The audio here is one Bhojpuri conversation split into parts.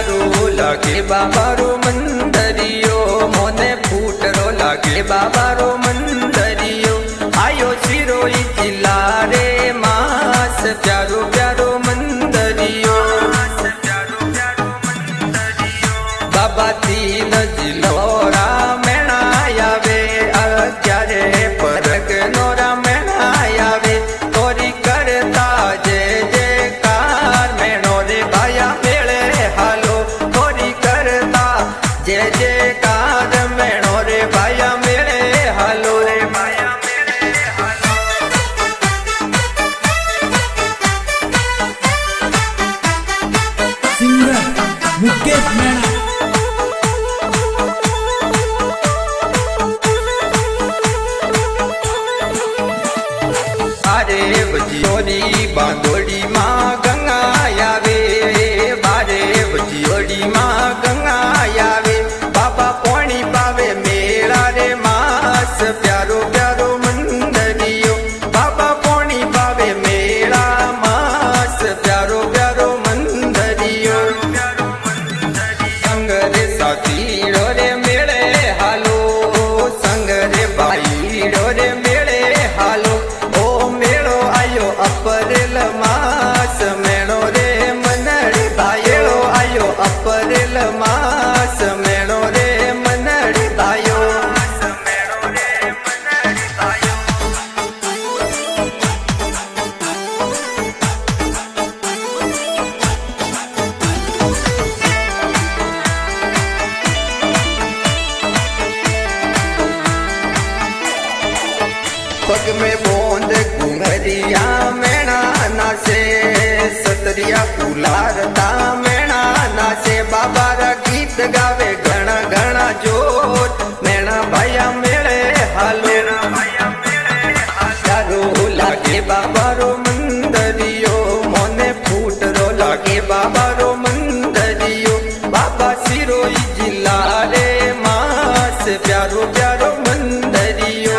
प्यारो लागे बाबा रो मंदरियो मोने फूटरो लागे बाबा रो मंदरियो आयो सिरोई जिला रे मास प्यारो प्यारो मंदरियो बाबा तीन जिलोरा मेणा आवे अग्यारे परग नोरा मेणा आवे तोरी करता जय जयकार मेणो रे भाया मेले हालो तोरी करता जय जयकार मेणो रे भाया मेले हालो रे भाया मेले हालो। सिंगर मुकेश मेणा अरे बजियोरी बांदोड़ी माँ गंगा आवे बारे बजियोड़ी माँ गंगा आवे बाबा पानी पावे मेरा रे मास प्यारो प्यारो मंदरियो बाबा पानी पावे मेरा मास प्यारो प्यारो मंदरियो संग रे साथी रे मेरे हालो संग रे भाई रे मेरे हालो अप्रैल मास मेणो रे मनड़ी भायो आयो अप्रैल मास मेणो रे मनड़ी भायो पग में बोंद घुंघरिया मेणा नाचे सतरिया फुलारता मेणा नाचे बाबा रा गीत गावे घना घना जोर मेणा भाया मेले हालो प्यारो लागे बाबा रो मंदरियो मोने फूटरो लागे बाबा रो मंदरियो बाबा सिरोई जिला रे मास प्यारो प्यारो मंदरियो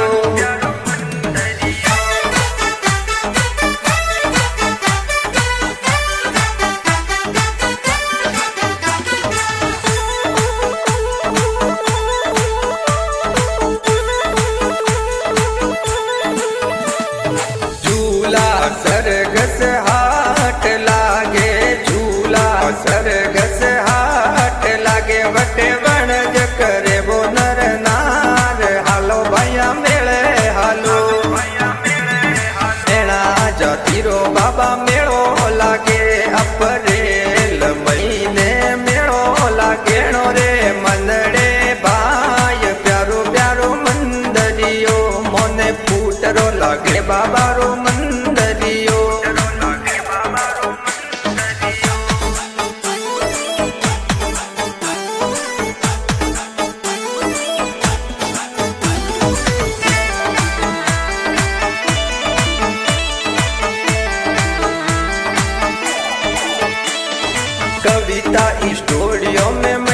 सरगस हाट लागे झूला सरगस हाट लागे वटे वणज करे वो नर नार हालो भैया मेले हालो मेणा जातीरो बाबा मेळो लागे अप्रैल महीने मेळो लागे नो रे मंदड़े भाई प्यारो प्यारो मंदरियो मोने फूटरो लागे बाबा रो मंदरियो कविता स्टूडियो में